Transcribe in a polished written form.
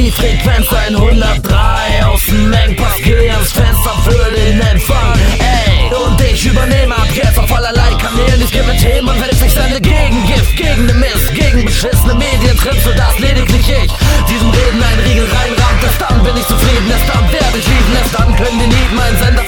die Frequenz 103. Aus dem Engpass geh ans Fenster für den Empfang. Ey, und ich übernehme ab jetzt auf allerlei Kanälen. Ich gebe Themen, wenn ich sende gegen Gift, gegen den Mist, gegen beschissene Medientrips, für das lediglich ich diesem Reden einen Riegel reinrammt. Erst dann bin ich zufrieden, erst dann werde ich lieben, erst dann können die Nieten meinen Sender